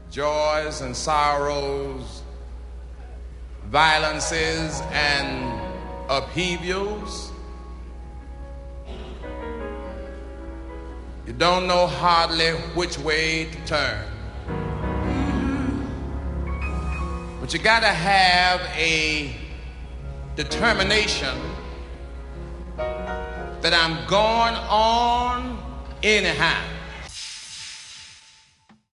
joys and sorrows, violences and upheavals. You don't know hardly which way to turn. But you got to have a determination that I'm going on anyhow.